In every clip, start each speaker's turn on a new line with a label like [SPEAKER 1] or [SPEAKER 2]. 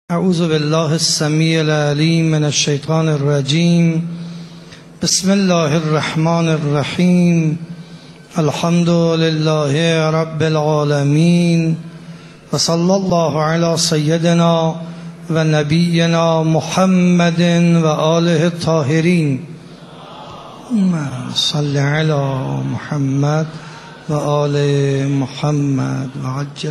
[SPEAKER 1] اعوذ بالله السمیع العلیم من الشیطان الرجیم. بسم الله الرحمن الرحیم. الحمد لله رب العالمین و صلی الله علی سیدنا و نبینا محمد و آله الطاهرین. صلی علی محمد و آل محمد و عجل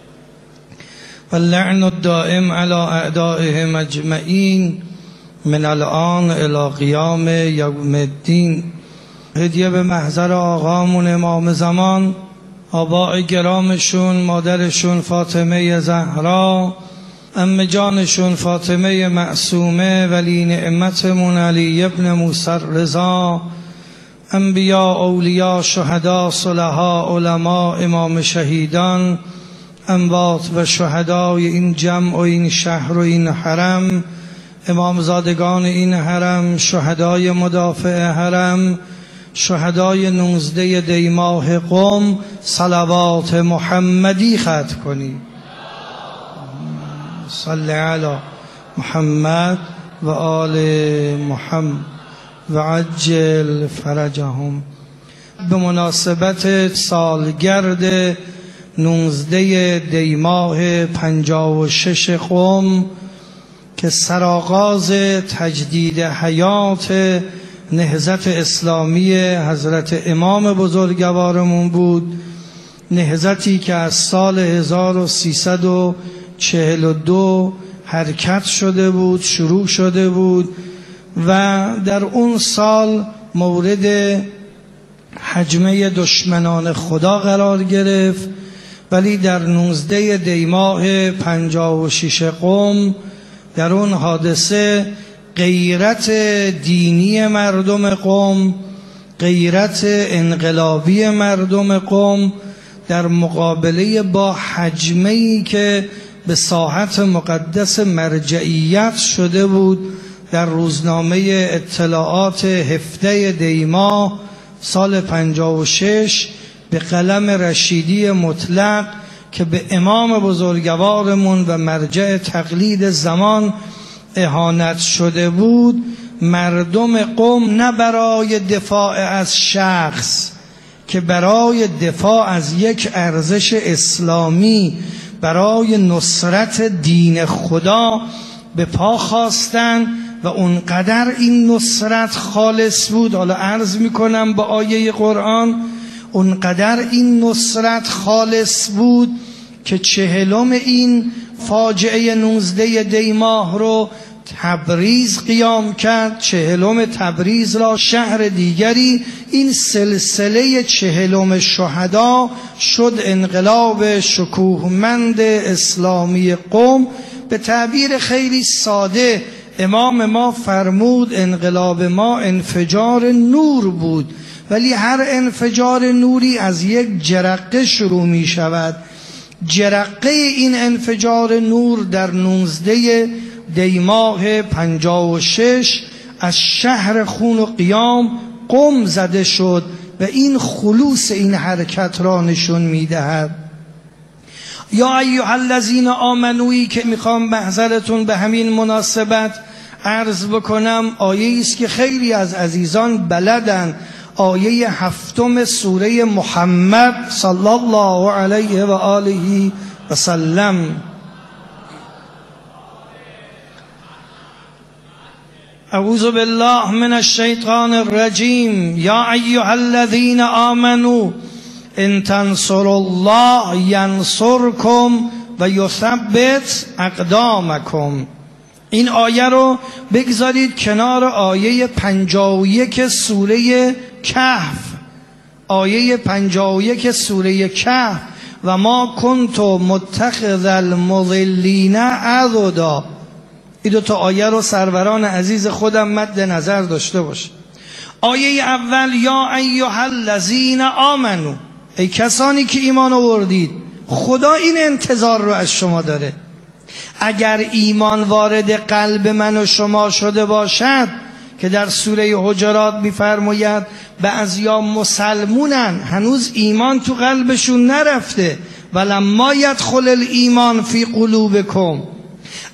[SPEAKER 1] واللعن الدائم على اعدائهم اجمعین من الان الى قیام یوم الدین. هدیه به محضر آقامون امام زمان، آباء گرامشون، مادرشون فاطمه زهرا، عمه جانشون فاطمه معصومه، ولی نعمتمون علی ابن موسی رضا، انبیاء، اولیاء، شهدا، صلحاء، علماء، امام شهیدان، اموات و شهدای این جمع و این شهر و این حرم، امامزادگان این حرم، شهدای مدافع حرم، شهدای 19 دی ماه قم، صلوات محمدی ختم کنی. صلی علی محمد و آل محمد و عجل فرجهم. به مناسبت سالگرد 19 دی ماه 56 قم که سرآغاز تجدید حیات نهضت اسلامی حضرت امام بزرگوارمون بود، نهضتی که از سال 1342 حرکت شده بود، شروع شده بود و در اون سال مورد هجمه دشمنان خدا قرار گرفت، ولی در 19 دی ماه 56 قم در اون حادثه غیرت دینی مردم قم، غیرت انقلابی مردم قم در مقابله با هجمه‌ای که به ساحت مقدس مرجعیت شده بود در روزنامه اطلاعات 17 دی ماه سال 56 به قلم رشیدی مطلق که به امام بزرگوارمون و مرجع تقلید زمان اهانت شده بود، مردم قم نه برای دفاع از شخص که برای دفاع از یک ارزش اسلامی، برای نصرت دین خدا به پا خواستن و اونقدر این نصرت خالص بود. حالا عرض میکنم با آیه قرآن، اونقدر این نصرت خالص بود که 40 این فاجعه 19 دی ماه رو تبریز قیام کرد. 40 تبریز را شهر دیگری، این سلسله 40 شهدا شد انقلاب شکوهمند اسلامی قم. به تعبیر خیلی ساده امام ما فرمود انقلاب ما انفجار نور بود، ولی هر انفجار نوری از یک جرقه شروع می شود. جرقه این انفجار نور در 19 دی ماه 56 از شهر خون و قیام قم زده شد و این خلوص این حرکت را نشون می دهد. یا ایها الذین آمنویی که میخوام محضرتون به همین مناسبت عرض بکنم، آیه است که خیلی از عزیزان بلدن، آیه 7 سوره محمد صلی الله علیه و آله و سلم. اعوذ بالله من الشیطان الرجیم. یا ایها الذین آمنوا ان تنصروا الله ینصرکم و یثبت اقدامکم. این آیه رو بگذارید کنار آیه 51 سوره کهف. آیه 51 سوره کهف: و ما کنت متخذ المضلین عضدا. این دو تا آیه رو سروران عزیز خودم مد نظر داشته باش. آیه اول: یا ایها الذین آمنو، ای کسانی که ایمان آوردید. خدا این انتظار رو از شما داره. اگر ایمان وارد قلب من و شما شده باشد که در سوره حجرات می‌فرماید بعضیا مسلمونن هنوز ایمان تو قلبشون نرفته، ولما یدخل الایمان فی قلوبکم.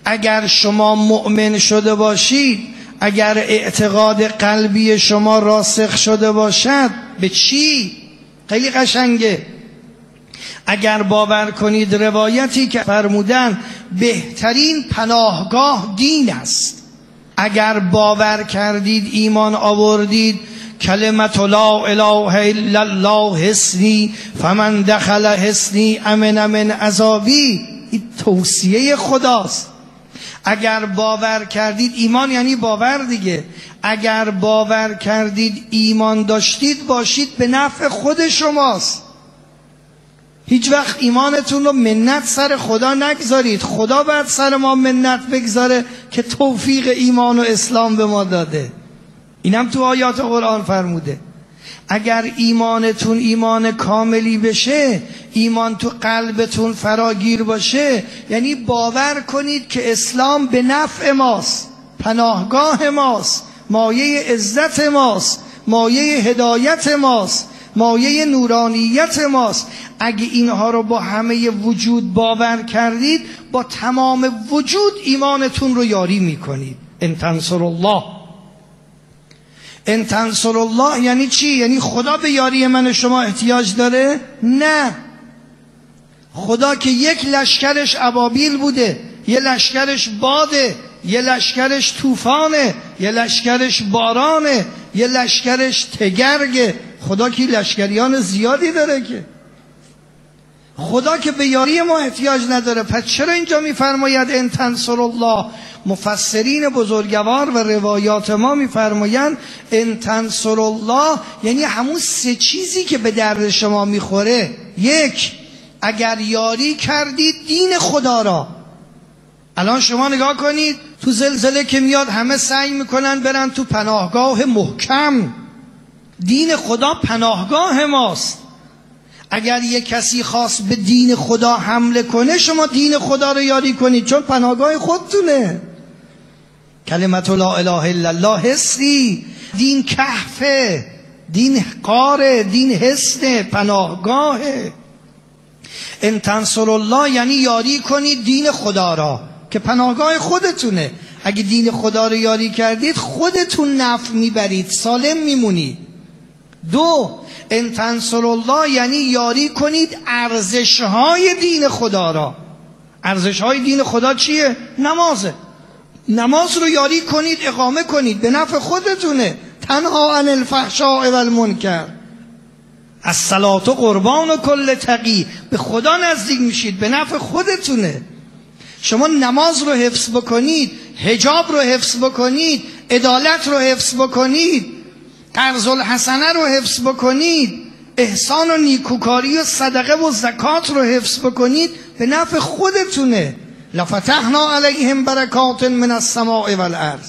[SPEAKER 1] اگر شما مؤمن شده باشید، اگر اعتقاد قلبی شما راسخ شده باشد، به چی؟ خیلی قشنگه. اگر باور کنید روایتی که فرمودن بهترین پناهگاه دین است، اگر باور کردید ایمان آوردید کلمت لا اله الا الله حسنی فمن دخل حسنی امن من عذابی، این توصیه خداست. اگر باور کردید، ایمان یعنی باور دیگه، اگر باور کردید ایمان داشتید باشید به نفع خود شماست. هیچ وقت ایمانتون رو منت سر خدا نگذارید. خدا باید سر ما منت بگذاره که توفیق ایمان و اسلام به ما داده. اینم تو آیات قرآن فرموده. اگر ایمانتون ایمان کاملی بشه، ایمان تو قلبتون فراگیر باشه، یعنی باور کنید که اسلام به نفع ماست، پناهگاه ماست، مایه عزت ماست، مایه هدایت ماست، مایه نورانیت ماست. اگه اینها رو با همه وجود باور کردید، با تمام وجود ایمانتون رو یاری میکنید. ان تنصر الله، ان تنصر الله یعنی چی؟ یعنی خدا به یاری من و شما احتیاج داره؟ نه. خدا که یک لشکرش ابابیل بوده، یه لشکرش باده، یه لشکرش طوفانه، یه لشکرش بارانه، یه لشکرش تگرگه. خدا که لشکریان زیادی داره، که خدا که به یاری ما احتیاج نداره. پس چرا اینجا میفرماید ان تنصر الله؟ مفسرین بزرگوار و روایات ما میفرمایند ان تنصر الله یعنی همون سه چیزی که به درد شما میخوره. یک، اگر یاری کردید دین خدا را. الان شما نگاه کنید، تو زلزله که میاد همه سعی میکنن برن تو پناهگاه محکم. دین خدا پناهگاه ماست. اگر یک کسی خواست به دین خدا حمله کنه، شما دین خدا رو یاری کنید، چون پناهگاه خودتونه. کلمت لا اله الا الله حسی، دین کهفه، دین قاره، دین حسنه، پناهگاهه. ان تنصر الله یعنی یاری کنید دین خدا را که پناهگاه خودتونه. اگه دین خدا رو یاری کردید، خودتون نفع میبرید، سالم میمونید. دو، ان تنصر الله یعنی یاری کنید ارزش‌های دین خدا را. ارزش‌های دین خدا چیه؟ نمازه. نماز رو یاری کنید، اقامه کنید، به نفع خودتونه. تنها عن الفحشاء والمنکر، الصلاة قربان کل تقی، به خدا نزدیک میشید، به نفع خودتونه. شما نماز رو حفظ بکنید، حجاب رو حفظ بکنید، عدالت رو حفظ بکنید، قرض الحسنه رو حفظ بکنید، احسان و نیکوکاری و صدقه و زکات رو حفظ بکنید، به نفع خودتونه. لفتحنا علیهم برکات من السماء والارض.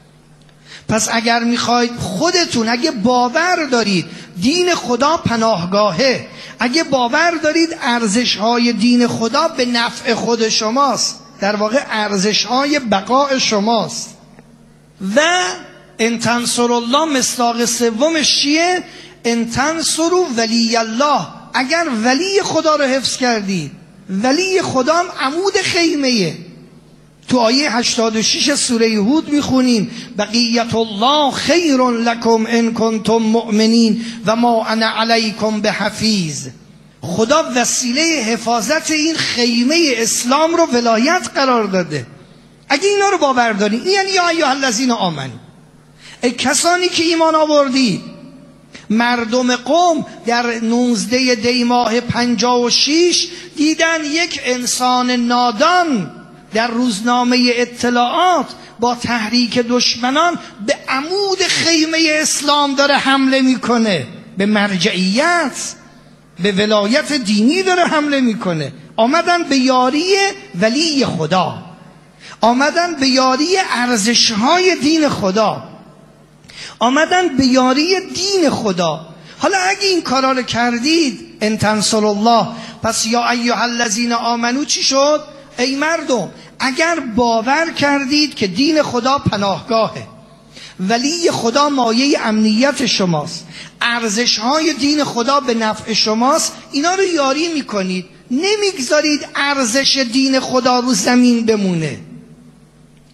[SPEAKER 1] پس اگر میخواید خودتون، اگه باور دارید دین خدا پناهگاهه، اگه باور دارید ارزش‌های دین خدا به نفع خود شماست، در واقع ارزش‌های بقاء شماست. و ان تنصر الله مصداق سومش چیه؟ ان تنصروا ولی الله، اگر ولی خدا رو حفظ کردید. ولی خدا هم عمود خیمه. تو آیه 86 سوره هود میخونیم بقیت الله خیر لکم ان کنتم مؤمنین و ما انا علیکم بحفیظ. خدا وسیله حفاظت این خیمه اسلام رو ولایت قرار داده. اگه اینا رو باور دارین، یعنی یا ایها الذین آمنوا، ای کسانی که ایمان آوردید. مردم قوم در 19 دی ماه 56 دیدن یک انسان نادان در روزنامه اطلاعات با تحریک دشمنان به عمود خیمه اسلام داره حمله میکنه، به مرجعیت، به ولایت دینی داره حمله میکنه. آمدن به یاری ولی خدا، آمدن به یاری ارزش‌های دین خدا، آمدن به یاری دین خدا. حالا اگه این کارا رو کردید، ان تنصر الله، پس یا ایها الذین آمنو چی شد؟ ای مردم، اگر باور کردید که دین خدا پناهگاهه، ولی خدا مایه امنیت شماست، ارزش‌های دین خدا به نفع شماست، اینا رو یاری میکنید، نمیگذارید ارزش دین خدا رو زمین بمونه.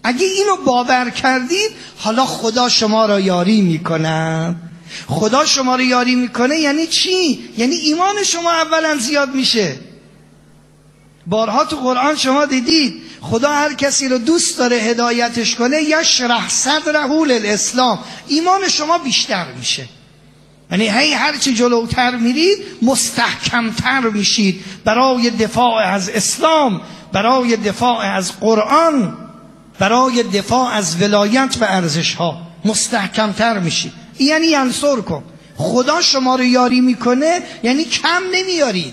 [SPEAKER 1] اگه اینو باور کردید، حالا خدا شما را یاری میکنه. خدا شما را یاری میکنه یعنی چی؟ یعنی ایمان شما اولا زیاد میشه. بارها تو قرآن شما دیدید خدا هر کسی رو دوست داره هدایتش کنه، یشرح صدره للاسلام، ایمان شما بیشتر میشه. یعنی هرچی جلوتر میرید مستحکمتر میشید برای دفاع از اسلام، برای دفاع از قرآن، برای دفاع از ولایت و ارزش ها مستحکمتر میشید. یعنی ینصر کن، خدا شما رو یاری میکنه یعنی کم نمیارید.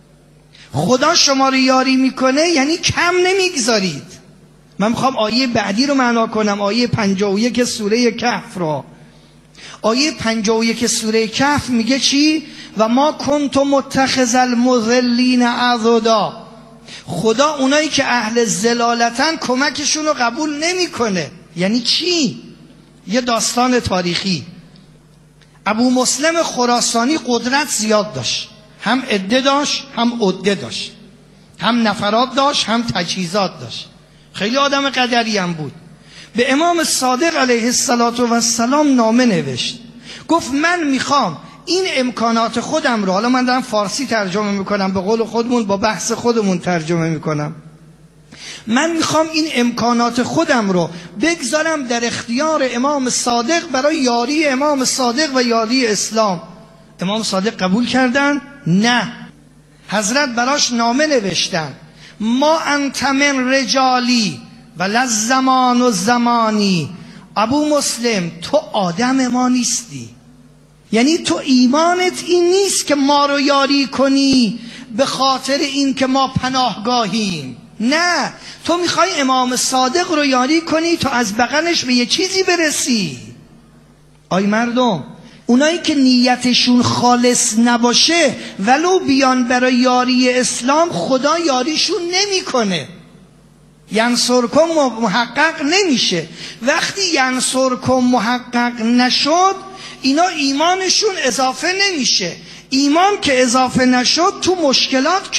[SPEAKER 1] خدا شما رو یاری میکنه یعنی کم نمیگذارید. من میخوام آیه بعدی رو معنا کنم، آیه 51 سوره کهف رو. آیه 51 سوره کهف میگه چی؟ و ما کنت متخذ المضلین عضدا. خدا اونایی که اهل ضلالتن کمکشون رو قبول نمیکنه. یعنی چی؟ یه داستان تاریخی. ابو مسلم خراسانی قدرت زیاد داشت، هم عده داشت هم عده داشت، هم نفرات داشت هم تجهیزات داشت. خیلی آدم قدری هم بود. به امام صادق علیه السلام نامه نوشت، گفت من میخوام این امکانات خودم رو، حالا من دارم فارسی ترجمه میکنم، به قول خودمون با بحث خودمون ترجمه میکنم، من میخوام این امکانات خودم رو بگذارم در اختیار امام صادق برای یاری امام صادق و یاری اسلام. امام صادق قبول کردن؟ نه. حضرت براش نامه نوشتن، ما انت من رجالی و لزمان و زمانی. ابو مسلم تو آدم ما نیستی، یعنی تو ایمانت این نیست که ما رو یاری کنی به خاطر این که ما پناهگاهیم. نه، تو میخوای امام صادق رو یاری کنی تا از بغلش به یه چیزی برسی. آی مردم، اونایی که نیتشون خالص نباشه ولو بیان برای یاری اسلام، خدا یاریشون نمیکنه. ینصرکم محقق نمیشه. وقتی ینصرکم محقق نشد، اینا ایمانشون اضافه نمیشه. ایمان که اضافه نشد تو مشکلات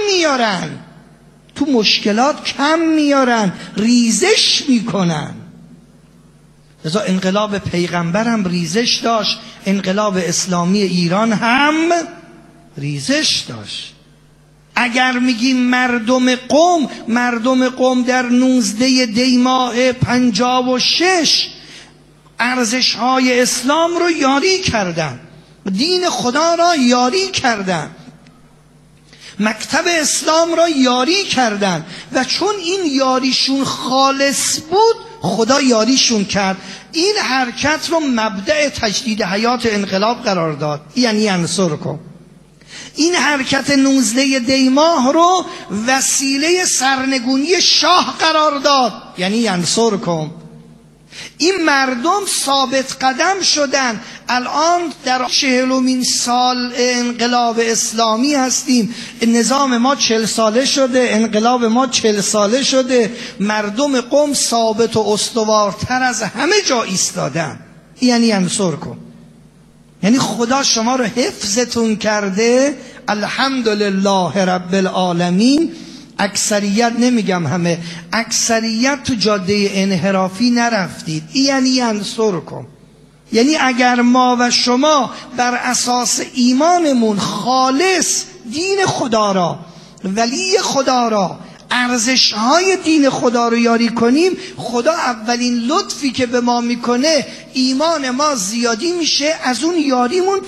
[SPEAKER 1] کم میارن، ریزش میکنن. لذا انقلاب پیغمبرم ریزش داشت، انقلاب اسلامی ایران هم ریزش داشت. اگر میگیم مردم قم در 19 دی ماه 56 ارزش‌های اسلام رو یاری کردن، دین خدا را یاری کردن، مکتب اسلام را یاری کردن و چون این یاریشون خالص بود خدا یاریشون کرد. این حرکت رو مبدأ تجدید حیات انقلاب قرار داد، یعنی ینصرکم. این حرکت 19 دی ماه رو وسیله سرنگونی شاه قرار داد، یعنی ینصرکم. این مردم ثابت قدم شدن. الان در 40مین سال انقلاب اسلامی هستیم، نظام ما 40 ساله شده، انقلاب ما 40 ساله شده. مردم قم ثابت و استوارتر از همه جا ایستادن، یعنی ینصرکم. یعنی خدا شما رو حفظتون کرده. الحمدلله رب العالمین. اکثریت، نمیگم همه، اکثریت تو جاده انحرافی نرفتید، یعنی ینصرکم. یعنی اگر ما و شما بر اساس ایمانمون خالص دین خدا را، ولی خدا را، ارزش‌های دین خدا رو یاری کنیم، خدا اولین لطفی که به ما میکنه ایمان ما زیادی میشه، از اون یاریمون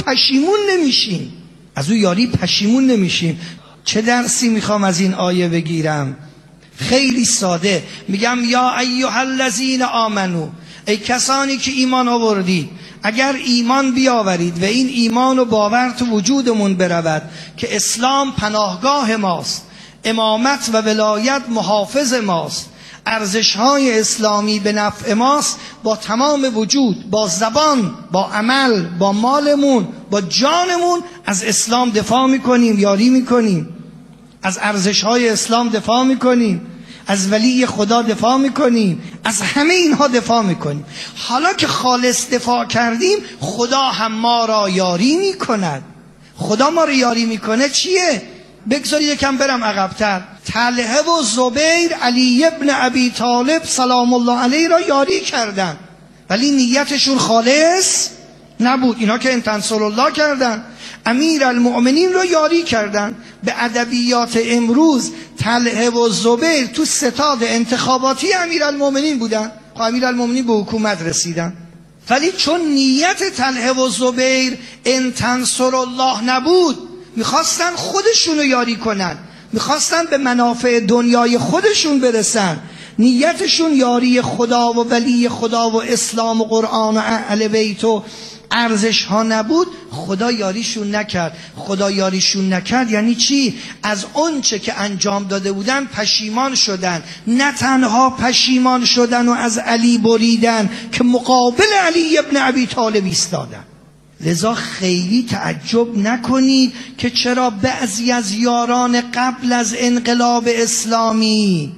[SPEAKER 1] پشیمون نمیشیم. چه درسی میخوام از این آیه بگیرم؟ خیلی ساده میگم، یا ایها الذین آمنو، ای کسانی که ایمان آوردید، اگر ایمان بیاورید و این ایمان و باور تو وجودمون برود که اسلام پناهگاه ماست، امامت و ولایت محافظ ماست، ارزش‌های اسلامی به نفع ماست، با تمام وجود، با زبان، با عمل، با مالمون، با جانمون از اسلام دفاع میکنیم، یاری میکنیم، از ارزش‌های اسلام دفاع میکنیم، از ولی خدا دفاع میکنیم، از همه اینها دفاع میکنیم. حالا که خالص دفاع کردیم، خدا هم ما را یاری میکند. خدا ما را یاری میکنه چیه؟ بگذارید یکم برم عقب‌تر. طلحه و زبیر علی ابن ابی طالب سلام الله علیه را یاری کردن، ولی نیتشون خالص نبود. اینا که ان تنصروا الله کردن، امیرالمؤمنین رو یاری کردن. به ادبیات امروز طلحه و زبیر تو ستاد انتخاباتی امیرالمؤمنین بودن. امیرالمؤمنین به حکومت رسیدن، ولی چون نیت طلحه و زبیر ان تنصروا الله نبود، میخواستن خودشون رو یاری کنن، میخواستن به منافع دنیای خودشون برسن، نیتشون یاری خدا و ولی خدا و اسلام و قرآن و اهل بیت و ارزش ها نبود، خدا یاریشون نکرد. خدا یاریشون نکرد یعنی چی؟ از اونچه که انجام داده بودن پشیمان شدن. نه تنها پشیمان شدن و از علی بریدن که مقابل علی ابن ابی طالب ایستادن. لذا خیلی تعجب نکنید که چرا بعضی از یاران قبل از انقلاب اسلامی،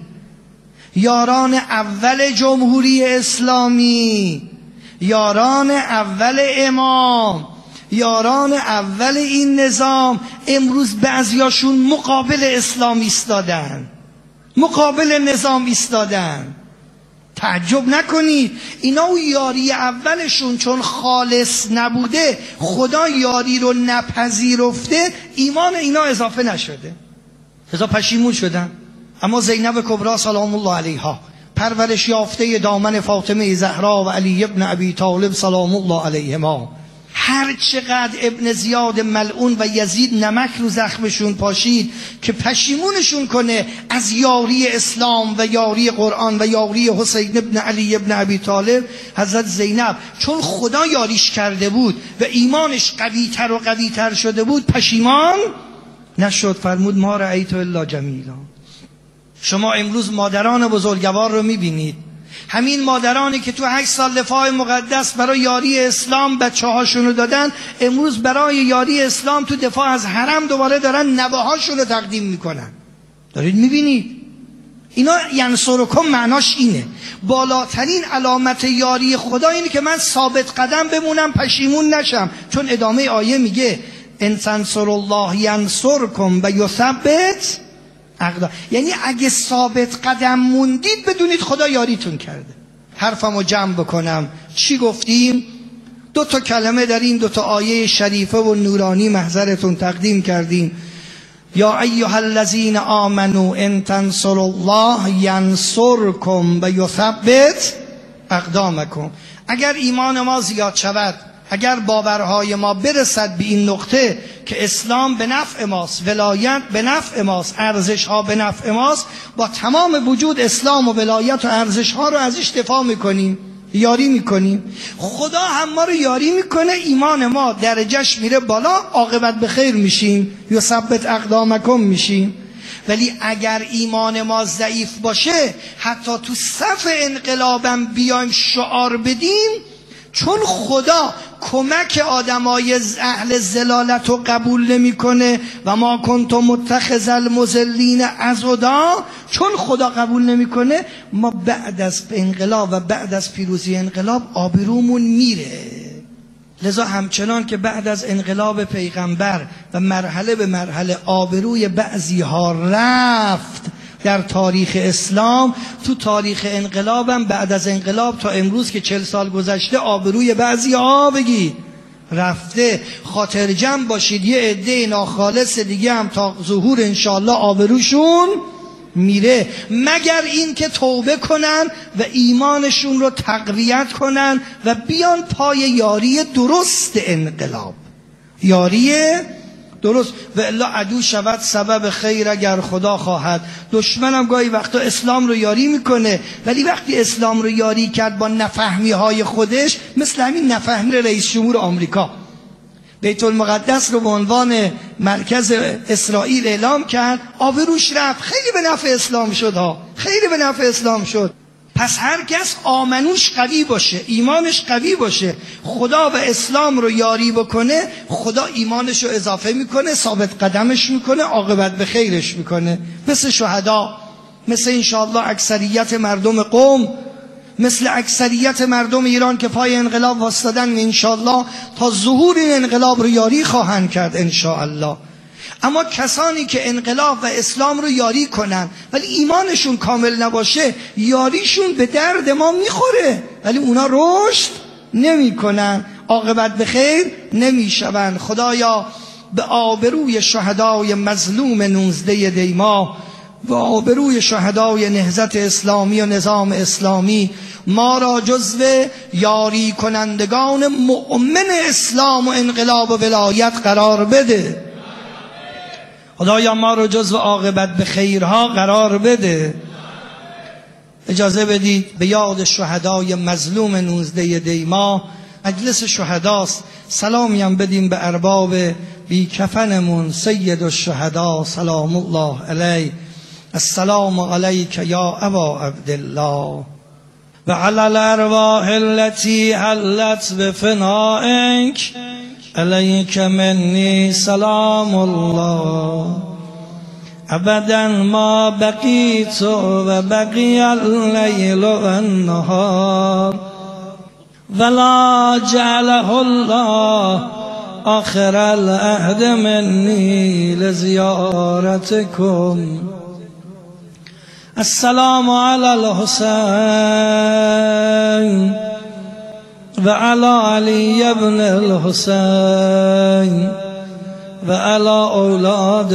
[SPEAKER 1] یاران اول جمهوری اسلامی، یاران اول امام، یاران اول این نظام، امروز بعضیاشون مقابل اسلام ایستادن، مقابل نظام ایستادن. تعجب نکنید. اینا و یاری اولشون چون خالص نبوده، خدا یاری رو نپذیرفته، ایمان اینا اضافه نشده، لذا پشیمون شدن. اما زینب کبری سلام الله علیها، پرورش یافته دامن فاطمه زهرا و علی ابن ابی طالب سلام الله علیهما، هر چقدر ابن زیاد ملعون و یزید نمک رو زخمشون پاشید که پشیمونشون کنه از یاری اسلام و یاری قرآن و یاری حسین ابن علی ابن ابی طالب، حضرت زینب چون خدا یاریش کرده بود و ایمانش قویتر و قویتر شده بود، پشیمان نشد. فرمود ما رأیت الا جمیلا. شما امروز مادران بزرگوار رو میبینید، همین مادرانی که تو 8 سال دفاع مقدس برای یاری اسلام بچه هاشون رو دادن، امروز برای یاری اسلام تو دفاع از حرم دوباره دارن نوه هاشون رو تقدیم میکنن. دارید میبینید؟ اینا ینصرکم معناش اینه، بالاترین علامت یاری خدا اینه که من ثابت قدم بمونم، پشیمون نشم. چون ادامه آیه میگه ان تنصروا الله ینصرکم و یثبت اقدام، یعنی اگه ثابت قدم موندید بدونید خدا یاریتون کرده. حرفمو جمع بکنم، چی گفتیم؟ 2 کلمه در این 2 آیه شریفه و نورانی محضرتون تقدیم کردیم. یا ایها الذین آمنوا ان تنصروا الله ینصرکم و یثبت اقدامکم. اگر ایمان ما زیاد شود، اگر باورهای ما برسد به این نقطه که اسلام به نفع ماست، ولایت به نفع ماست، ارزش‌ها به نفع ماست، با تمام وجود اسلام و ولایت و ارزش‌ها رو ازش دفاع میکنیم، یاری میکنیم. خدا هم ما رو یاری میکنه، ایمان ما درجهش میره بالا، عاقبت به خیر میشیم، یثبت اقدامکم میشیم. ولی اگر ایمان ما ضعیف باشه، حتی تو صف انقلابم بیایم شعار بدیم، چون خدا کمک آدمای اهل ضلالت رو قبول نمیکنه و ما کنت متخذ المضلین عضدا، چون خدا قبول نمیکنه، ما بعد از انقلاب و بعد از پیروزی انقلاب آبرومون میره. لذا همچنان که بعد از انقلاب پیغمبر و مرحله به مرحله آبروی بعضی ها رفت در تاریخ اسلام، تو تاریخ انقلابم بعد از انقلاب تا امروز که 40 سال گذشته آبروی بعضی ها بگی رفته. خاطر جمع باشید، یه عده ناخالص دیگه هم تا ظهور انشاءالله آبروشون میره، مگر این که توبه کنن و ایمانشون رو تقویت کنن و بیان پای یاری درست انقلاب، یاری درست. و الا عدو شود سبب خیر اگر خدا خواهد. دشمنم گاهی وقتا اسلام رو یاری میکنه، ولی وقتی اسلام رو یاری کرد با نفهمی های خودش، مثل همین نفهمی رئیس جمهور آمریکا، بیت المقدس رو به عنوان مرکز اسرائیل اعلام کرد، آبروش رفت، خیلی به نفع اسلام شد ها، خیلی به نفع اسلام شد. پس هر کس آمنوش قوی باشه، ایمانش قوی باشه، خدا و اسلام رو یاری بکنه، خدا ایمانش رو اضافه میکنه، ثابت قدمش میکنه، عاقبت به خیرش میکنه. مثل شهدا، مثل انشاءالله اکثریت مردم قم، مثل اکثریت مردم ایران که پای انقلاب واسطادن، انشاءالله تا ظهور این انقلاب رو یاری خواهند کرد انشاءالله. اما کسانی که انقلاب و اسلام رو یاری کنن ولی ایمانشون کامل نباشه، یاریشون به درد ما میخوره ولی اونا رشد نمی کنن، عاقبت به خیر نمی شون. خدایا به آبروی شهدای مظلوم 19 دی‌ماه و آبروی شهدای نهضت اسلامی و نظام اسلامی ما را جزو یاری کنندگان مؤمن اسلام و انقلاب و ولایت قرار بده. خدایا ما را جزو عاقبت به خیرها قرار بده. اجازه بدید به یاد شهدای مظلوم 19 دی‌ماه، مجلس شهداست، سلامی هم بدیم به ارباب بی کفنمون سید الشهدا سلام الله علیه. السلام علیک یا ابا عبدالله و علی الارواح التي حلت بفنائک علیک منی سلام الله ابدا ما بقیت و بقی اللیل و النهار ولا جعله الله آخر العهد منی لزیارتکم. السلام علی الحسین و علی علی ابن الحسین و علی اولاد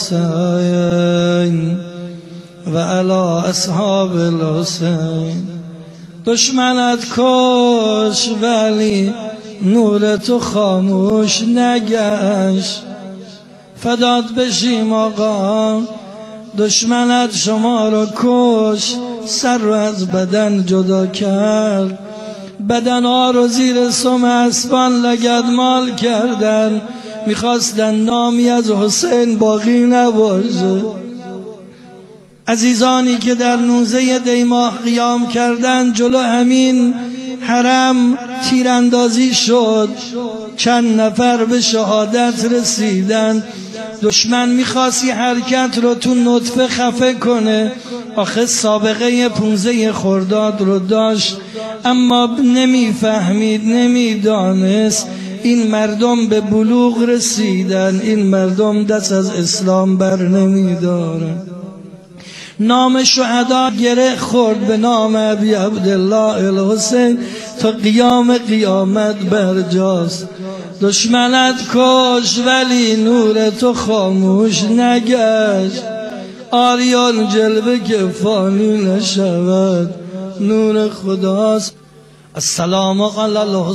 [SPEAKER 1] الحسین و علی اصحاب الحسین. دشمنت کش ولی نور تو خاموش نگشت، فدات بشیم آقا. دشمنت شما رو کش، سر رو از بدن جدا کرد، بدن ها رو زیر سم اسبان لگدمال کردن، میخواستن نامی از حسین باقی نباشه. عزیزانی که در 19 دی‌ماه قیام کردن جلو همین حرم تیراندازی شد، چند نفر به شهادت رسیدن. دشمن میخواست این حرکت رو تو نطفه خفه کنه، آخه سابقه 15 خرداد رو داشت، اما نمیفهمید، نمیدانست این مردم به بلوغ رسیدن، این مردم دست از اسلام بر نمیدارن. نام شهدا گره خورد به نام ابی عبدالله الحسین تا قیام قیامت برجاست. دشمنت کش ولی نور تو خاموش نگشت، آریان جلوه که فانی نشود، نور خداست. السلام علی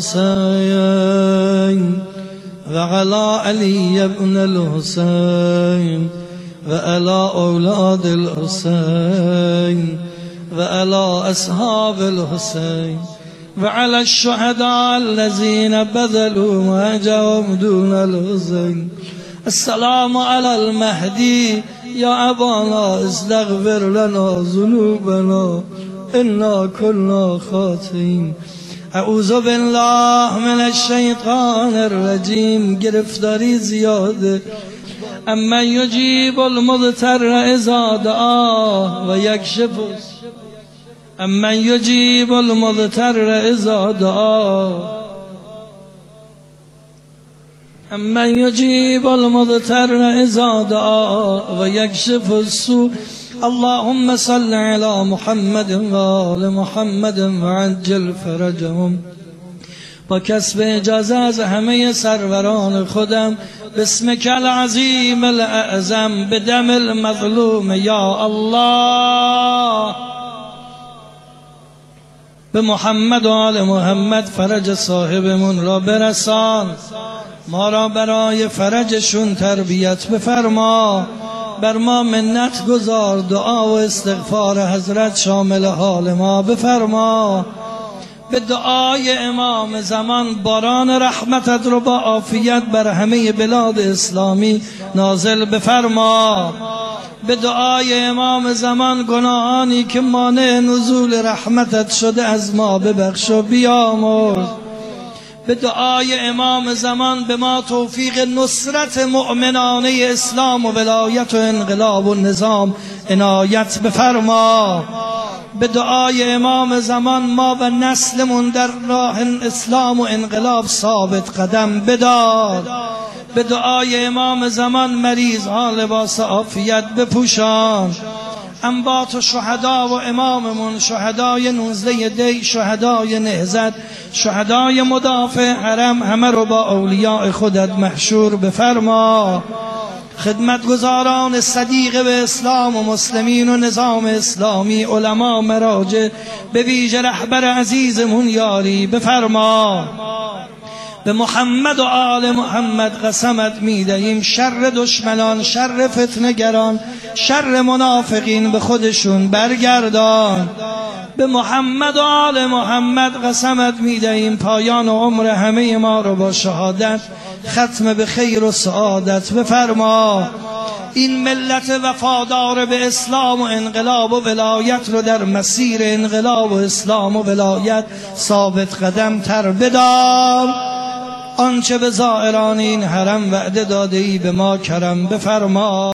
[SPEAKER 1] الحسین و علی علی ابن الحسین و علی اولاد الحسین و علی اصحاب الحسین و علی الشهداء الذين بذلوا مهجهم دون الحسین. السلام علی المهدی یا ابانا استغفر لنا ذنوبنا انا كنا خاطئین. اعوذ بالله من الشیطان الرجیم. گرفتاری زیاده. اما یجیب المضطر اذا دعاه و یکشف، اما یجیب المضطر اذا دعاه، اما یجیب المضطر اذا دعاه و یکشف السوء. اللهم صل علی محمد و آل محمد و عجل فرجهم. با کسب اجازه از همه سروران خودم، باسمک العظیم الاعظم بدم المظلوم یا الله، به محمد و آل محمد فرج صاحبمون را برسان، ما را برای فرجشون تربیت بفرما، بر ما منت گذار، دعا و استغفار حضرت شامل حال ما بفرما. به دعای امام زمان باران رحمتت رو با عافیت بر همه بلاد اسلامی نازل بفرما. به دعای امام زمان گناهانی که مانع نزول رحمتت شده از ما ببخش و بیامرز. به دعای امام زمان به ما توفیق نصرت مؤمنانه اسلام و ولایت و انقلاب و نظام عنایت بفرما. به دعای امام زمان ما و نسلمون در راه اسلام و انقلاب ثابت قدم بدار. به دعای امام زمان مریض ها لباس عافیت بپوشان. انباط و شهدا و اماممون، شهدای 19 دی، شهدای نهضت، شهدای مدافع حرم، همه رو با اولیاء خودت محشور بفرما. خدمتگزاران صدیق به اسلام و مسلمین و نظام اسلامی، علما، مراجع، به ویژه رهبر عزیزمون یاری بفرما. به محمد و آل محمد قسمت میدهیم شر دشمنان، شر فتنه‌گران، شر منافقین به خودشون برگردان. به محمد و آل محمد قسمت میدهیم پایان عمر همه ما رو با شهادت ختم به خیر و سعادت بفرما. این ملت وفادار به اسلام و انقلاب و ولایت رو در مسیر انقلاب و اسلام و ولایت ثابت قدم تر بدار. آنچه به زائران این حرم وعده داده ای به ما کرم بفرما.